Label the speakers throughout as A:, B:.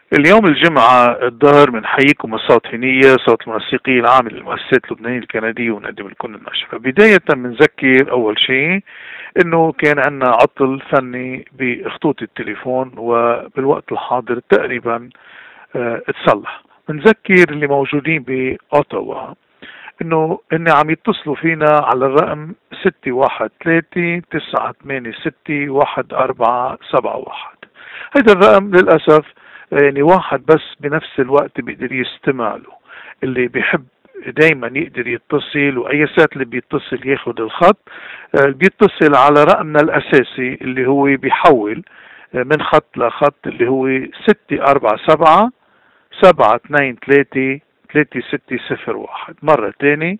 A: اليوم الجمعة الظهر بنحييكم من صوت هنية، صوت الموسيقي العام للمؤسسات اللبنانية الكندية، ونقدم لكم النشرة. بداية بنذكر أول شيء إنه كان عندنا عطل فني بخطوط التليفون، وبالوقت الحاضر تقريبا اتصلح. بنذكر اللي موجودين بأوتاوا إنه عم يتصلوا فينا على الرقم 613-986-1471. هذا الرقم للأسف يعني واحد بس بنفس الوقت بيقدر يستمع له. اللي بيحب دايما يقدر يتصل، واي ساعة اللي بيتصل ياخد الخط بيتصل على رقمنا الاساسي اللي هو بيحول من خط لخط، اللي هو 647-723-3601. مرة تاني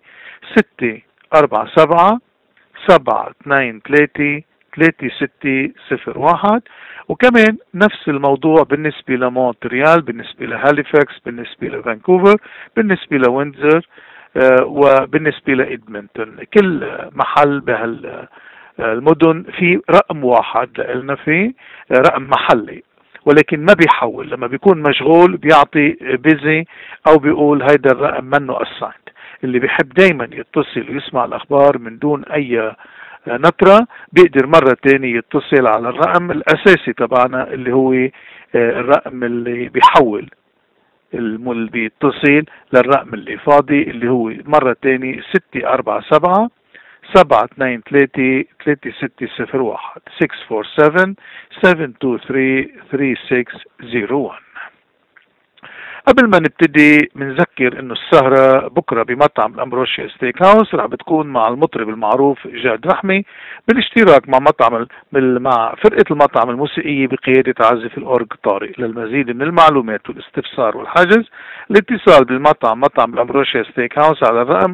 A: 647-723-3601. وكمان نفس الموضوع بالنسبة لمونتريال، بالنسبة لهاليفاكس، بالنسبة لفانكوفر، بالنسبة لويندزر، وبالنسبة لإدمنتون. كل محل بهالمدن في رقم واحد لنا، فيه رقم محلي، ولكن ما بيحول. لما بيكون مشغول بيعطي بيزي او بيقول هيدا الرقم منه اسايند. اللي بيحب دايما يتصل ويسمع الاخبار من دون اي نطرة بيقدر مرة تاني يتصل على الرقم الاساسي تبعنا، اللي هو الرقم اللي بيحول اللي بيتصل للرقم اللي فاضي، اللي هو مرة تاني 647-723-3601. 647-723-3601. قبل ما نبتدي بنذكر انه السهرة بكرة بمطعم الامبروشيا ستيك هاوس رح بتكون مع المطرب المعروف جاد رحمي، بالاشتراك مع مع فرقة المطعم الموسيقية بقيادة عازف الأورج طارق. للمزيد من المعلومات والاستفسار والحجز الاتصال بالمطعم مطعم الامبروشيا ستيك هاوس على الرقم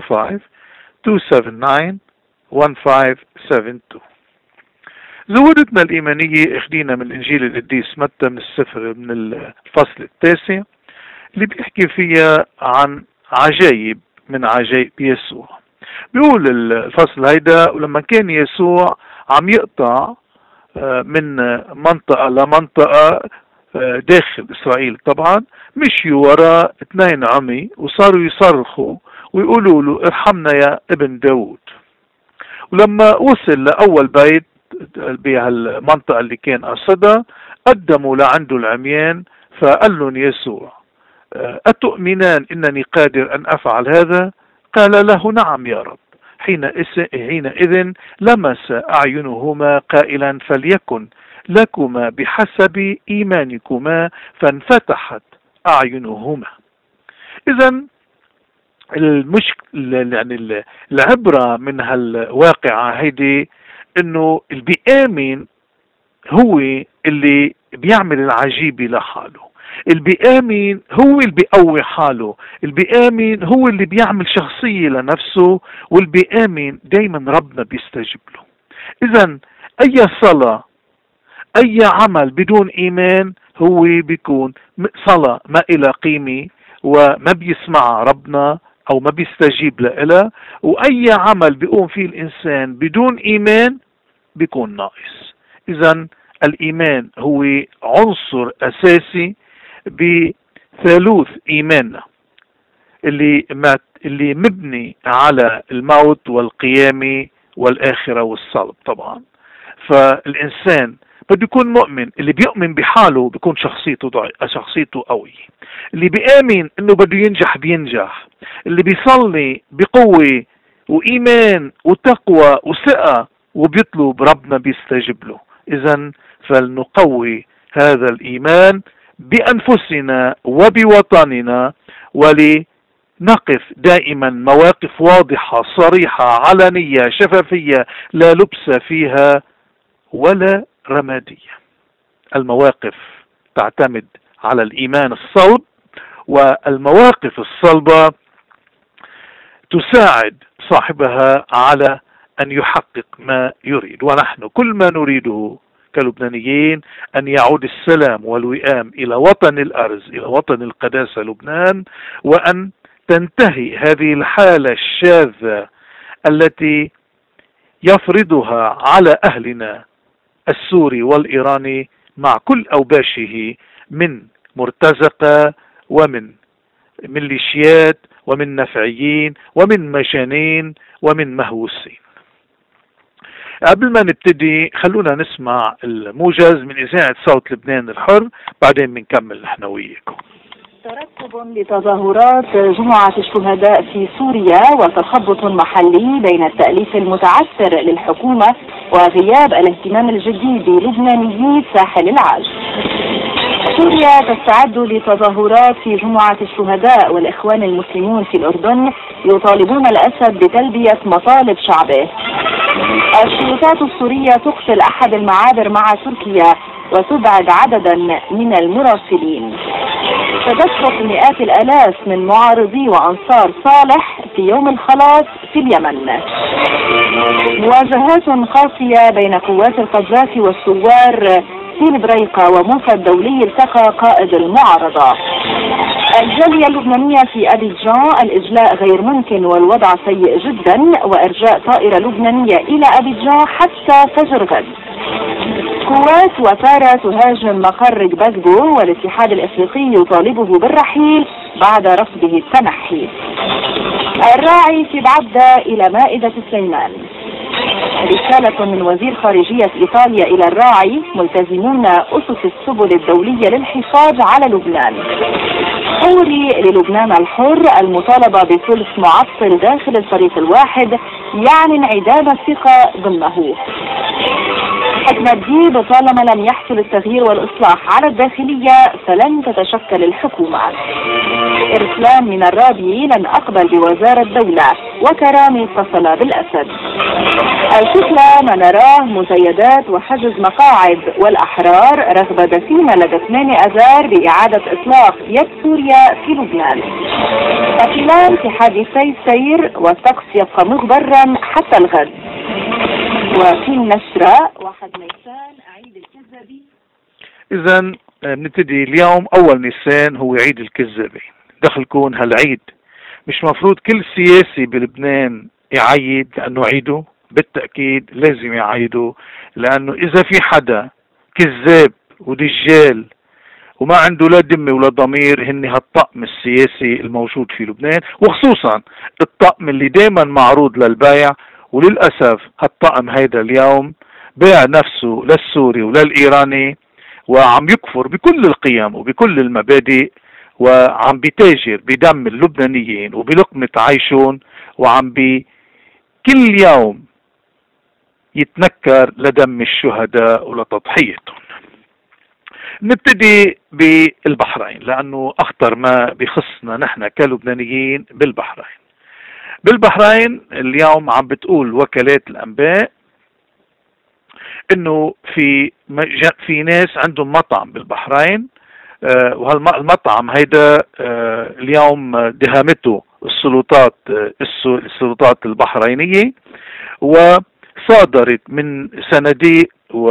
A: 905-279-1572. زودتنا الإيمانية اخدينا من إنجيل القديس متى من الفصل 9، اللي بيحكي فيها عن عجائب من عجائب يسوع. بيقول الفصل هيدا: ولما كان يسوع عم يقطع من منطقة لمنطقة داخل إسرائيل، طبعا مشيوا وراء 2 عمي وصاروا يصرخوا ويقولوا له ارحمنا يا ابن داود. ولما وصل لأول بيت بهالمنطقة اللي كان قصدها قدموا لعنده العميان، فقال لهم يسوع: أتؤمنان إنني قادر أن أفعل هذا؟ قال له: نعم يا رب. حينئذ لمس أعينهما قائلا: فليكن لكما بحسب إيمانكما، فانفتحت أعينهما. إذن يعني العبرة من هالواقعة هيدي انه اللي بيآمن هو اللي بيعمل العجيب لحاله، اللي بيآمن هو اللي بيقوي حاله، اللي بيآمن هو اللي بيعمل شخصية لنفسه، واللي بيآمن دايما ربنا بيستجيب له. اذا اي صلاة اي عمل بدون ايمان هو بيكون صلاة ما إلى قيمة وما بيسمع ربنا او ما بيستجيب لها، واي عمل بيقوم فيه الانسان بدون ايمان بيكون ناقص. اذا الايمان هو عنصر اساسي بثالوث ايماننا اللي مبني على الموت والقيامة والاخرة والصلب طبعا. فالانسان بده يكون مؤمن. اللي بيؤمن بحاله بيكون شخصيته قوية. اللي بيآمن انه بده ينجح بينجح. اللي بيصلي بقوة وإيمان وتقوى وثقة وبيطلب ربنا بيستجيب له. إذن فلنقوي هذا الإيمان بأنفسنا وبوطننا، ولنقف دائما مواقف واضحة صريحة علنية شفافية لا لبس فيها ولا رمادية. المواقف تعتمد على الإيمان الصلب، والمواقف الصلبة تساعد صاحبها على أن يحقق ما يريد. ونحن كل ما نريده كلبنانيين أن يعود السلام والوئام إلى وطن الأرز، إلى وطن القداسة لبنان، وأن تنتهي هذه الحالة الشاذة التي يفرضها على أهلنا السوري والإيراني مع كل أوباشه من مرتزقة ومن ميليشيات ومن نفعيين ومن مجانين ومن مهووسين. قبل ما نبتدي خلونا نسمع الموجز من إذاعة صوت لبنان الحر، بعدين بنكمل نحن وياكم.
B: ترتب لتظاهرات جمعة الشهداء في سوريا وتخبط محلي بين التأليف المتعثر للحكومة وغياب الاهتمام الجدي بلبنانيي ساحل العاج. سوريا تستعد لتظاهرات في جمعة الشهداء، والإخوان المسلمون في الأردن يطالبون الأسد بتلبية مطالب شعبه. السلطات السورية تقفل أحد المعابر مع تركيا وتبعد عددا من المراسلين. تدفق مئات الآلاف من معارضي وأنصار صالح في يوم الخلاص في اليمن. مواجهات قاسية بين قوات القذافي والثوار في البريقة، وموسى الدولي التقى قائد المعارضة. الجالية اللبنانية في أبيجان: الإجلاء غير ممكن والوضع سيء جدا، وإرجاء طائرة لبنانية إلى أبيجان حتى فجر غد. قوات وفارة تهاجم مقر بازبو، والاتحاد الإفريقي يطالبه بالرحيل بعد رفضه التنحي. الراعي في بعدة إلى مائدة سليمان. رسالة من وزير خارجية إيطاليا إلى الراعي: ملتزمون أسس السبل الدولية للحفاظ على لبنان. حوري للبنان الحر: المطالبة بثلث معطل داخل الفريق الواحد يعني انعدام الثقة ضمنه. حكمة ديب: طالما لم يحصل التغيير والإصلاح على الداخلية فلن تتشكل الحكومة. إرسلان من الرابي: لن أقبل بوزارة دولة، وكرامي اتصل بالأسد. الفكرة: ما نراه مزايدات وحجز مقاعد، والأحرار رغبة دسيمة لدى 8 أذار بإعادة إطلاق يد سوريا في لبنان. قتلان في حادثي السير، والطقس يبقى مغبرا حتى الغد. وفي النشرة 1 نيسان عيد الكذابين.
A: إذن بنبتدي اليوم أول نيسان هو عيد الكذابين. دخلكم هالعيد مش مفروض كل سياسي بلبنان يعيد، لأنه عيده بالتأكيد لازم يعيده، لأنه إذا في حدا كذاب ودجال وما عنده لا دم ولا ضمير هن هالطقم السياسي الموجود في لبنان، وخصوصا الطقم اللي دايما معروض للبيع. وللأسف هالطقم هيدا اليوم باع نفسه للسوري وللإيراني، وعم يكفر بكل القيم وبكل المبادئ، وعم بيتاجر بدم اللبنانيين وبلقمة عيشون، وعم كل يوم يتنكر لدم الشهداء ولتضحيتهم. نبتدي بالبحرين، لأنه أخطر ما بخصنا نحن كلبنانيين بالبحرين. بالبحرين اليوم عم بتقول وكالات الأنباء إنه في ناس عندهم مطعم بالبحرين، وهالمطعم هيدا اليوم دهمته السلطات البحرينية، وصادرت من صناديق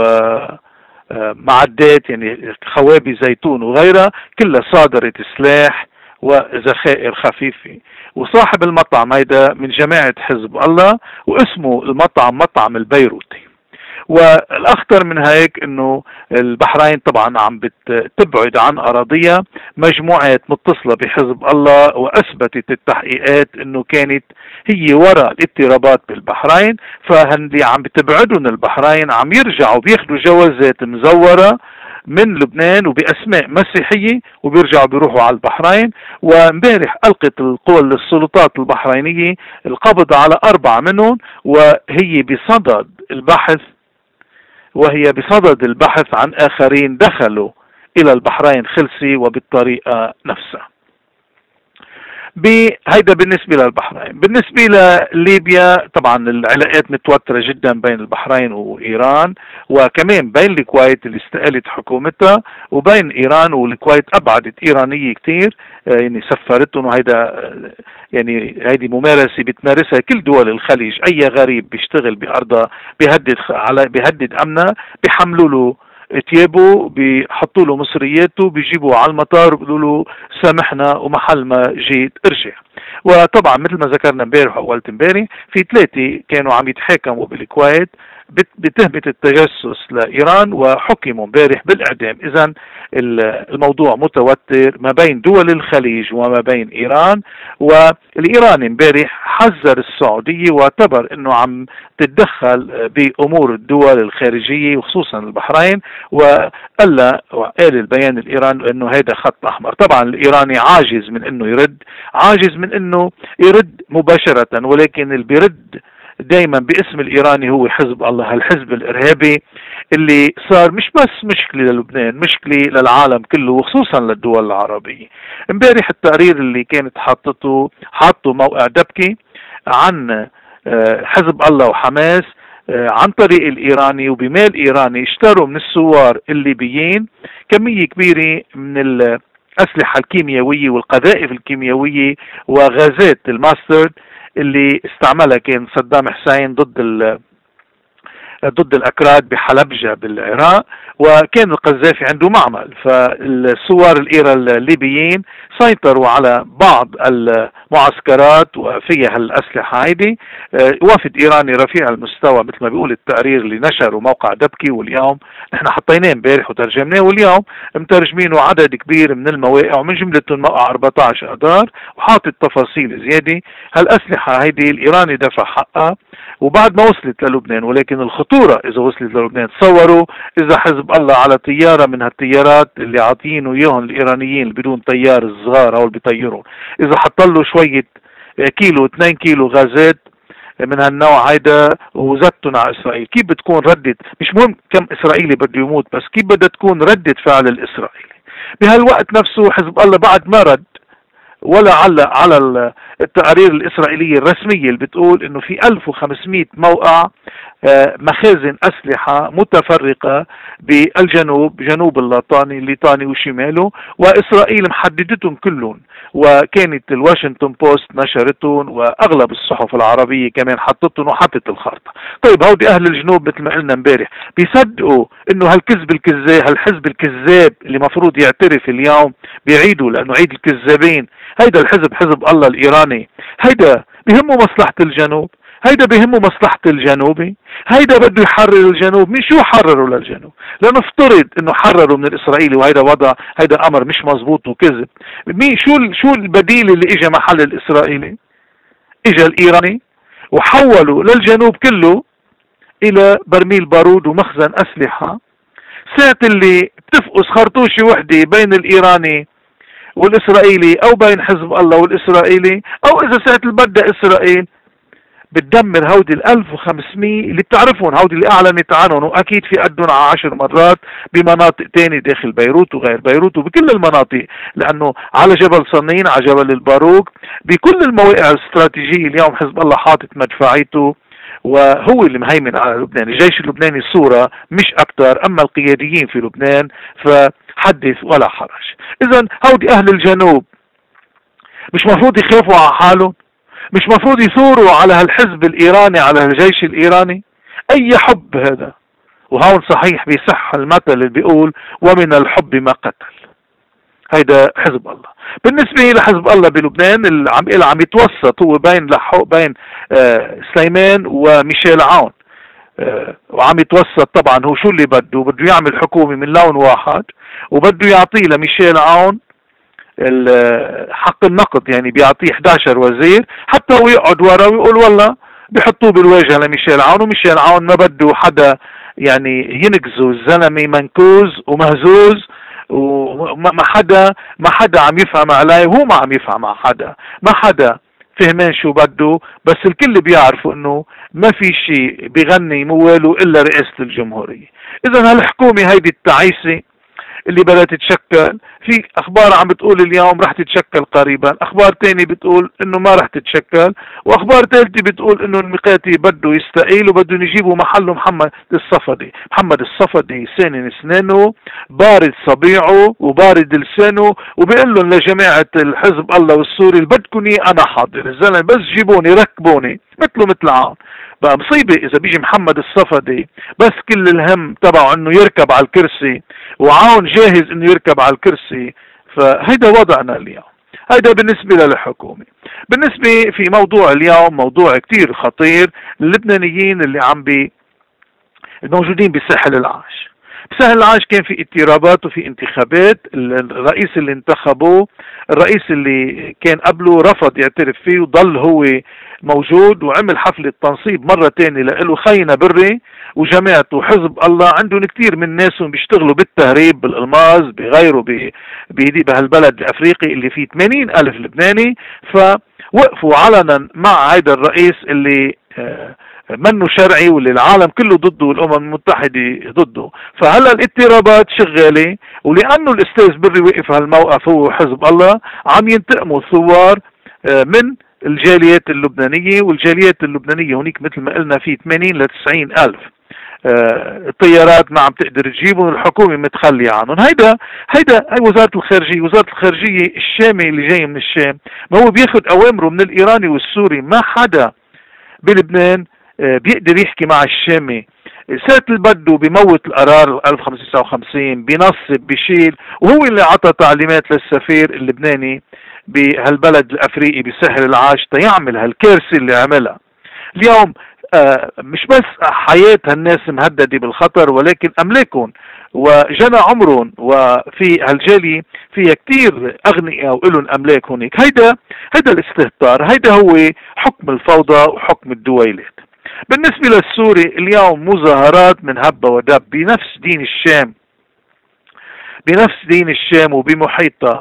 A: ومعدات يعني خوابي زيتون وغيرها كلها صادرت سلاح وذخائر خفيفة. وصاحب المطعم هيدا من جماعة حزب الله، واسمه المطعم مطعم البيروتي. والأخطر من هيك انه البحرين طبعا عم بتبعد عن أراضيها مجموعات متصلة بحزب الله، وأثبتت التحقيقات انه كانت هي وراء الاضطرابات بالبحرين. فهندي عم بتبعدون البحرين عم يرجعوا بياخدوا جوازات مزورة من لبنان وبأسماء مسيحية، وبيرجعوا بيروحوا على البحرين. وامبارح ألقت السلطات البحرينية القبض على 4 منهم، وهي بصدد البحث عن آخرين دخلوا إلى البحرين خلسي وبالطريقة نفسها. هيدا بالنسبة للبحرين. بالنسبة لليبيا طبعا العلاقات متوترة جدا بين البحرين وإيران، وكمان بين الكويت اللي استقالت حكومتها، وبين إيران والكويت أبعدت إيرانية كتير، يعني سفرتهم. وهيدا يعني هيدي ممارسة بتمارسها كل دول الخليج. أي غريب بيشتغل بأرضها بيهدد أمنها، بيحملوا له تيابه، بيحطوا له مصرياته، بيجيبوا على المطار بيقولوا له سامحنا ومحل ما جيت ارجع. وطبعا مثل ما ذكرنا امبارح واولت امبارح في 3 كانوا عم يتحاكموا بالكويت بتهمة التجسس لإيران، وحكموا امبارح بالإعدام. إذا الموضوع متوتر ما بين دول الخليج وما بين إيران، والإيراني امبارح حذر السعودية واعتبر أنه عم تتدخل بأمور الدول الخارجية وخصوصا البحرين، وقال البيان الإيراني أنه هذا خط أحمر. طبعا الإيراني عاجز من أنه يرد، عاجز من أنه يرد مباشرة، ولكن اللي بيرد دايما باسم الإيراني هو حزب الله، الحزب الإرهابي اللي صار مش بس مشكلة للبنان، مشكلة للعالم كله وخصوصا للدول العربية. امبارح التقرير اللي كانت حاطه موقع دبكي عن حزب الله وحماس عن طريق الإيراني وبمال إيراني اشتروا من الثوار الليبيين كمية كبيرة من الأسلحة الكيميائية والقذائف الكيميائية وغازات الماسترد اللي استعملها كان صدام حسين ضد الأكراد بحلبجة بالعراق، وكان القذافي عنده معمل. فالثوار الليبيين سيطروا على بعض المعسكرات وفيها الأسلحة هيدي. وفد إيراني رفيع المستوى مثل ما بيقول التقرير اللي نشره موقع دبكي، واليوم نحن حطيناه امبارح وترجمناه، واليوم مترجمينه عدد كبير من المواقع، ومن جملتهم موقع 14 أذار وحاطط تفاصيل زيادة. هالأسلحة هيدي الإيراني دفع حقها وبعد ما وصلت للبنان، ولكن الخطورة إذا وصلت للبنان تصوروا إذا حزب الله على طيارة من هالطيارات اللي عاطينه إياهم الإيرانيين اللي بدون طيار الصغار أو اللي بيطيرون، إذا حط له شوية كيلو 2 كيلو غازات من هالنوع هيدا وزتهم على إسرائيل، كيف بتكون ردة؟ مش مهم كم إسرائيلي بده يموت، بس كيف بدها تكون ردة فعل الإسرائيلي بهالوقت نفسه. حزب الله بعد ما رد ولا على التقارير الإسرائيلية الرسمية اللي بتقول إنه في 1500 موقع مخازن أسلحة متفرقة بالجنوب، جنوب الليطاني وشماله، وإسرائيل محددتهم كلهم، وكانت الواشنطن بوست نشرتهم وأغلب الصحف العربية كمان حطتهم وحطت الخارطة. طيب هودي أهل الجنوب مثل ما قلنا امبارح بيصدقوا إنه هالكذب الكذاب، هالحزب الكذاب اللي مفروض يعترف اليوم بيعيدوا لأنه عيد الكذابين. هيدا الحزب حزب الله الإيراني، هيدا بيهمه مصلحة الجنوب، هيدا بيهمه مصلحة الجنوبي، هيدا بده يحرر الجنوب. مين شو حرروا للجنوب؟ لنفترض انه حرروا من الاسرائيلي، وهيدا وضع، هيدا امر مش مزبوط وكذب. مين شو البديل اللي اجى محل الاسرائيلي؟ اجى الايراني وحولوا للجنوب كله الى برميل بارود ومخزن اسلحة. ساعة اللي بتفقس خرطوشة وحدة بين الايراني والاسرائيلي او بين حزب الله والاسرائيلي، او اذا ساعة اللي بدها اسرائيل بتدمر هودي 1500 اللي بتعرفون، هودي اللي اعلنت عنهم، واكيد في قدهم 10 مرات بمناطق تانية داخل بيروت وغير بيروت وبكل المناطق، لانه على جبل صنين، على جبل الباروك، بكل المواقع الاستراتيجية اليوم حزب الله حاطط مدفعيته، وهو اللي مهيمن على لبنان. الجيش اللبناني صورة مش اكتر، اما القياديين في لبنان فحدث ولا حرج. اذا هودي اهل الجنوب مش مفروض يخافوا على حالهم؟ مش مفروض يثوروا على هالحزب الإيراني، على الجيش الإيراني؟ أي حب هذا؟ وهون صحيح بيصح المثل اللي بيقول ومن الحب ما قتل. هيدا حزب الله. بالنسبة لحزب الله بلبنان اللي عم يتوسط هو بين سليمان وميشيل عون، وعم يتوسط. طبعا هو شو اللي بده يعمل حكومة من لون واحد، وبده يعطيه لميشيل عون حق النقد، يعني بيعطيه 11 وزير حتى هو يقعد ورا ويقول والله بيحطوه بالواجهه لميشيل عون، وميشيل عون ما بده حدا يعني ينقذه، الزلمه منكوز ومهزوز، وما حدا عم يفهم عليه، وهو ما عم يفهم على حدا، ما حدا فهمان شو بده، بس الكل بيعرفوا انه ما في شيء بيغني مواله الا رئاسة الجمهورية. اذا هالحكومة هيدي التعيسة اللي بدها تتشكل، في اخبار عم بتقول اليوم رح تتشكل قريبا، اخبار تاني بتقول انه ما رح تتشكل، واخبار ثالثه بتقول انه الميقاتي بده يستقيل وبدهم يجيبوا محله محمد الصفدي سنن اسنانه، بارد صبيعه وبارد لسانه، وبيقول لهم لجماعه الحزب الله والسوري اللي بدكم انا حاضر، الزلمه بس جيبوني ركبوني مثله مثل عون. بقى مصيبة إذا بيجي محمد الصفدي بس كل الهم تبعه إنه يركب على الكرسي، وعون جاهز إنه يركب على الكرسي. فهيدا وضعنا اليوم. هيدا بالنسبة للحكومة. بالنسبة في موضوع اليوم، موضوع كتير خطير، اللبنانيين اللي عم الموجودين بساحل العاج. بساحل العاج كان في اضطرابات وفي انتخابات. الرئيس اللي انتخبوه، الرئيس اللي كان قبله رفض يعترف فيه وضل هو موجود، وعمل حفلة تنصيب مرة تانية لإله خينا بري وجماعته حزب الله. عندهم كتير من ناسهم بيشتغلوا بالتهريب بالالماس بغيره بهالبلد الافريقي اللي فيه 80,000 لبناني. فوقفوا علنا مع هيدا الرئيس اللي منه شرعي واللي العالم كله ضده والامم المتحدة ضده. فهلا الاضطرابات شغالة، ولانه الاستاذ بري وقف هالموقف هو حزب الله، عم ينتقموا الثوار من الجاليات اللبنانية. والجاليات اللبنانية هونيك مثل ما قلنا في 80 ل 90 ألف. الطيارات ما عم تقدر تجيبهم، الحكومة متخلية عنهم. هيدا وزارة الخارجية. وزارة الخارجية الشامي اللي جاي من الشام ما هو بياخد أوامره من الإيراني والسوري. ما حدا بلبنان بيقدر يحكي مع الشامي. ساعة البدو بموت القرار 1559، بينصب بيشيل، وهو اللي عطى تعليمات للسفير اللبناني بهالبلد الافريقي بساحل العاج تيعمل هالكارثة اللي عملها. اليوم مش بس حياة هالناس مهددة بالخطر، ولكن املاكهم وجنى عمرهم. وفي هالجالية فيها كتير اغنياء وإلهم املاك هونيك. هيدا الاستهتار، هيدا هو حكم الفوضى وحكم الدويلات. بالنسبة للسوري اليوم مظاهرات من هبة ودب بنفس دين الشام وبمحيطها،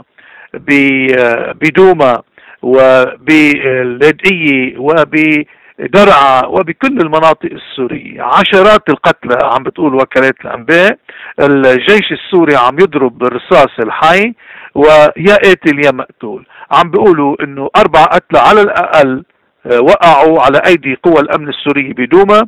A: بدوما وباللاذقية وبدرعا وبكل المناطق السورية. عشرات القتلى عم بتقول وكالات الأنباء. الجيش السوري عم يضرب بالرصاص الحي، ويا قاتل يا مقتول. عم بيقولوا انه 4 قتلى على الأقل وقعوا على أيدي قوى الأمن السوري بدوما.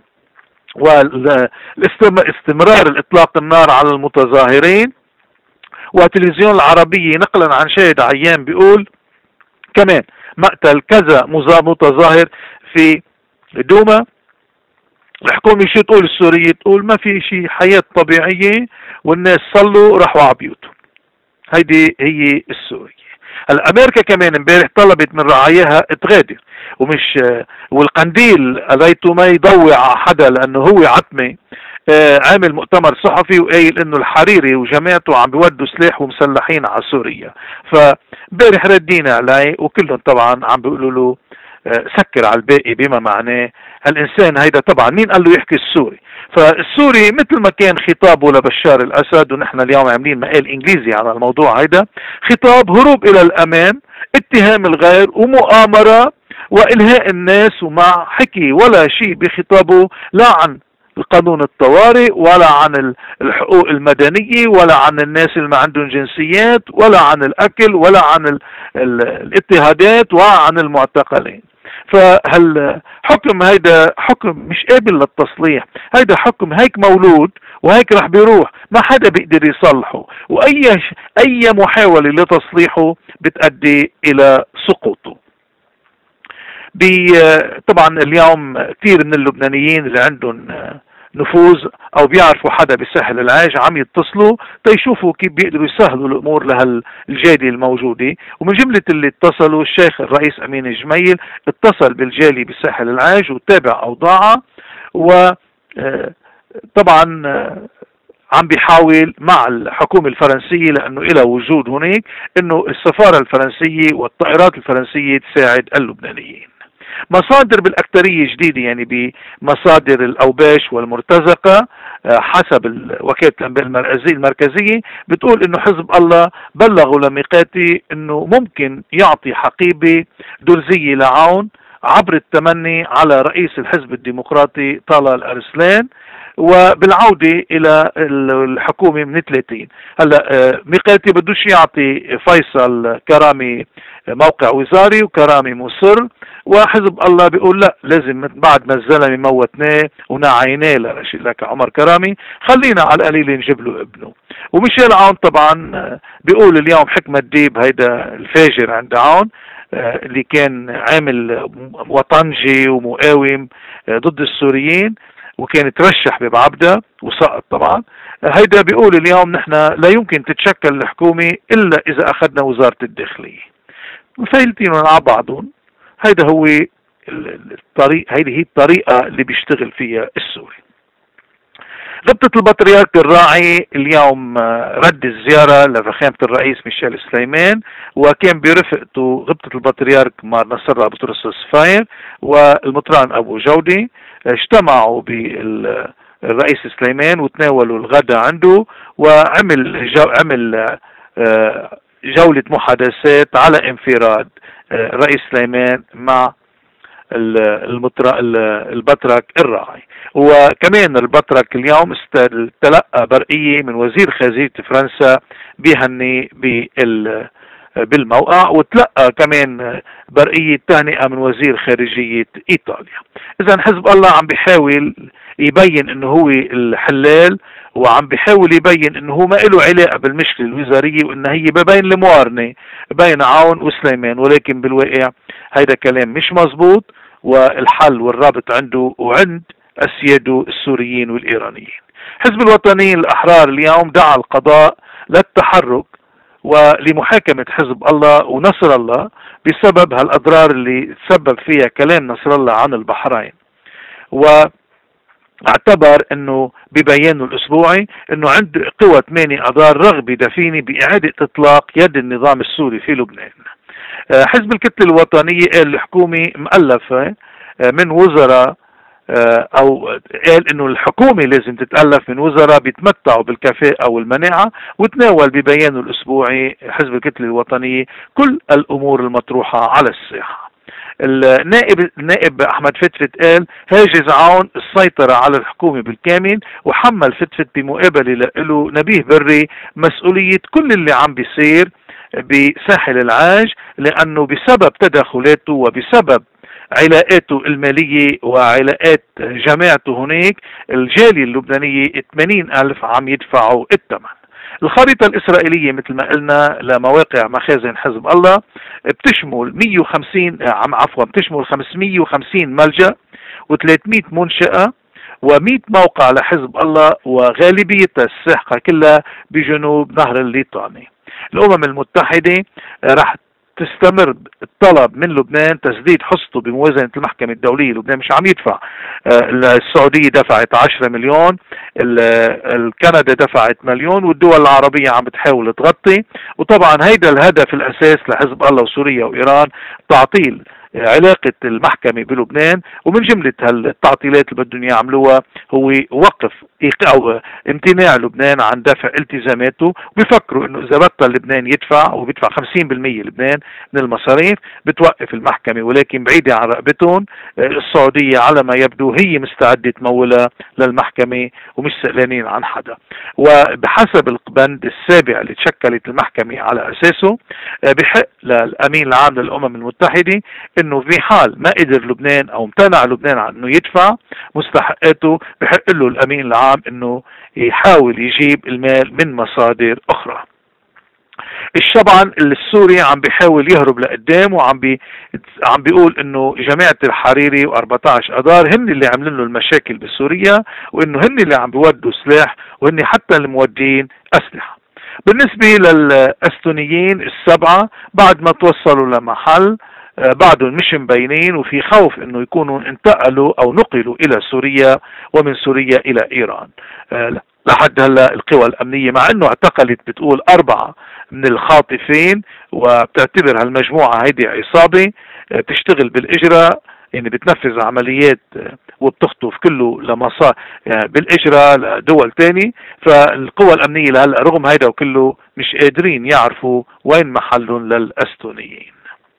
A: واستمرار الإطلاق النار على المتظاهرين. والتلفزيون العربية نقلا عن شاهد عيان بيقول كمان مقتل كذا متظاهر في دوما. الحكومة شو تقول؟ السورية تقول ما في شيء، حياة طبيعية والناس صلوا راحوا على بيوتهم. هيدي هي السورية. الأمريكا كمان امبارح طلبت من رعاياها تغادر، والقنديل قضيته ما يضوع على حدا لأنه هو عتمة. عامل مؤتمر صحفي وقايل انه الحريري وجماعته عم بيودوا سلاح ومسلحين على سوريا. فامبارح ردينا عليه وكلهم طبعا عم بيقولوا له سكر على الباقي، بما معناه هالانسان هيدا طبعا مين قال له يحكي السوري؟ فالسوري مثل ما كان خطابه لبشار الاسد، ونحن اليوم عاملين مقال انجليزي على الموضوع هيدا، خطاب هروب الى الامام، اتهام الغير ومؤامرة والهاء الناس، وما حكي ولا شيء بخطابه لا عن القانون الطوارئ ولا عن الحقوق المدنية ولا عن الناس اللي ما عندهم جنسيات ولا عن الأكل ولا عن الاضطهادات ولا عن المعتقلين. فهالحكم هيدا حكم مش قابل للتصليح. هيدا حكم هيك مولود وهيك رح بيروح، ما حدا بيقدر يصلحه، أي محاولة لتصليحه بتؤدي إلى سقوطه. طبعا اليوم كثير من اللبنانيين اللي عندهم نفوذ او بيعرفوا حدا بساحل العاج عم يتصلوا تيشوفوا كيف بيقدروا يسهلوا الامور لهالجالية الموجودة. ومن جملة اللي اتصلوا الشيخ الرئيس امين الجميل اتصل بالجالية بساحل العاج وتابع اوضاعها، وطبعا عم بيحاول مع الحكومة الفرنسية لانه إلى وجود هناك انه السفارة الفرنسية والطائرات الفرنسية تساعد اللبنانيين. مصادر بالأكثرية جديدة، يعني بمصادر الأوباش والمرتزقة حسب وكالة الأنباء المركزية بتقول إنه حزب الله بلغوا لميقاتي إنه ممكن يعطي حقيبة درزية لعون عبر التمني على رئيس الحزب الديمقراطي طلال الأرسلان وبالعودة إلى الحكومة من 30. هلا ميقاتي بدوش يعطي فيصل كرامي موقع وزاري وكرامي مصر، وحزب الله بيقول لا، لازم بعد ما الزلمه موتناه ونعيناه لك عمر كرامي خلينا على القليل نجيب له ابنه. وميشيل عون طبعا بيقول اليوم حكمة ديب هيدا الفاجر عند عون اللي كان عامل وطنجي ومقاوم ضد السوريين وكان ترشح ببعبدة وسقط طبعا. هيدا بيقول اليوم نحن لا يمكن تتشكل الحكومة إلا إذا أخذنا وزارة الداخلية. مفايلتين على بعضهم. هيدا هو الطريق، هيدي هي الطريقة اللي بيشتغل فيها السوري. غبطة البطريرك الراعي اليوم رد الزيارة لفخامة الرئيس ميشيل سليمان، وكان برفقته غبطة البطريرك مار نصر الله بطرس الصفاير والمطران أبو جودي. اجتمعوا بالرئيس سليمان وتناولوا الغداء عنده، وعمل عمل جولة محادثات على انفراد الرئيس سليمان مع البطرك الراعي. وكمان البطرك اليوم تلقى برقية من وزير خارجية فرنسا بيهني بالموقع، وتلقى كمان برقية تهنئة من وزير خارجية إيطاليا. إذا حزب الله عم بيحاول يبين انه هو الحلال، وعم بيحاول يبين انه هو ما له علاقة بالمشكلة الوزارية، وان هي بين المقارنة بين عون وسليمان، ولكن بالواقع هيدا كلام مش مزبوط، والحل والرابط عنده وعند السيادة السوريين والإيرانيين. حزب الوطنيين الأحرار اليوم دعا القضاء للتحرك ولمحاكمة حزب الله ونصر الله بسبب هالأضرار اللي تسبب فيها كلام نصر الله عن البحرين، واعتبر انه ببيانه الاسبوعي انه عند قوى 8 اذار رغبة دفينة باعادة اطلاق يد النظام السوري في لبنان. حزب الكتلة الوطنية قال الحكومة مؤلفة من وزراء، او قال انه الحكومة لازم تتألف من وزراء بيتمتعوا بالكفاءة والمناعة، وتناول ببيانه الاسبوعي حزب الكتلة الوطنية كل الامور المطروحة على الساحة. النائب احمد فتفت قال هاجز عون السيطرة على الحكومة بالكامل، وحمل فتفت بمقابلة له نبيه بري مسؤولية كل اللي عم بيصير بساحل العاج، لأنه بسبب تدخلاته وبسبب علاقاته المالية وعلاقات جماعته هناك الجالية اللبنانية 80,000 عم يدفعوا الثمن. الخريطة الإسرائيلية مثل ما قلنا لمواقع مخازن حزب الله بتشمل 550 ملجأ و300 منشأة و100 موقع لحزب الله، وغالبيتها الساحقة كلها بجنوب نهر الليطاني. الأمم المتحدة راح تستمر الطلب من لبنان تسديد حصته بموازنة المحكمة الدولية. لبنان مش عم يدفع، السعودية دفعت 10 مليون، كندا دفعت مليون، والدول العربية عم بتحاول تغطي. وطبعا هيدا الهدف الأساس لحزب الله وسوريا وإيران تعطيل علاقة المحكمة بلبنان، ومن جملة هالتعطيلات اللي بدهم يعملوها هو وقف أو امتناع لبنان عن دفع التزاماته. بيفكروا انه اذا بطل لبنان يدفع وبيدفع 50% لبنان من المصاريف بتوقف المحكمة، ولكن بعيدة عن رقبتهم. السعودية على ما يبدو هي مستعدة تمولها للمحكمة ومش سألانين عن حدا. وبحسب البند السابع اللي تشكلت المحكمة على اساسه بحق للامين العام للامم المتحدة انه في حال ما قدر لبنان او امتنع لبنان عن انه يدفع مستحقاته بحق له الامين العام انه يحاول يجيب المال من مصادر اخرى. الشبعن السوري عم بيحاول يهرب لقدام، وعم بيقول انه جماعة الحريري و14 اذار هن اللي عاملين له المشاكل بسوريا، وانه هن اللي عم بيودوا سلاح، وهن حتى المودين اسلحة. بالنسبة للاستونيين السبعة بعد ما توصلوا لمحل بعدهم مش مبينين، وفي خوف انه يكونوا انتقلوا او نقلوا الى سوريا ومن سوريا الى ايران. لحد هلا القوى الامنية مع انه اعتقلت بتقول 4 من الخاطفين، وبتعتبر هالمجموعة هيدي عصابة بتشتغل بالاجراء، يعني بتنفذ عمليات وبتخطف كله بالاجراء لدول تاني. فالقوى الامنية لهلا رغم هيدا وكله مش قادرين يعرفوا وين محلهم للاستونيين.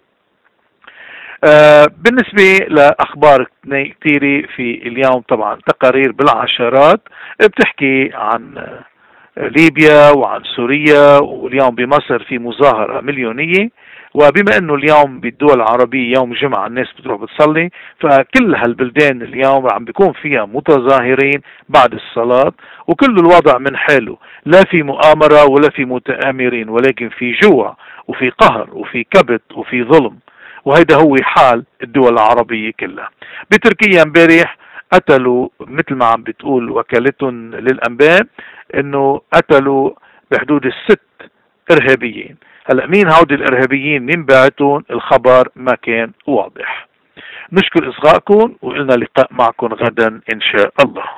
A: بالنسبة لأخبار كثيرة في اليوم، طبعا تقارير بالعشرات بتحكي عن ليبيا وعن سوريا، واليوم بمصر في مظاهرة مليونية. وبما انه اليوم بالدول العربية يوم جمعة الناس بتروح بتصلي، فكل هالبلدان اليوم عم بيكون فيها متظاهرين بعد الصلاة، وكل الوضع من حاله، لا في مؤامرة ولا في متآمرين، ولكن في جوع وفي قهر وفي كبت وفي ظلم. وهيدا هو حال الدول العربية كلها. بتركيا امبارح قتلوا مثل ما عم بتقول وكالتهم للأنباء انه قتلوا بحدود 6 ارهابيين. هلا مين هودي الارهابيين مين بعتون الخبر ما كان واضح. نشكر اصغائكم، وإلنا لقاء معكم غدا ان شاء الله.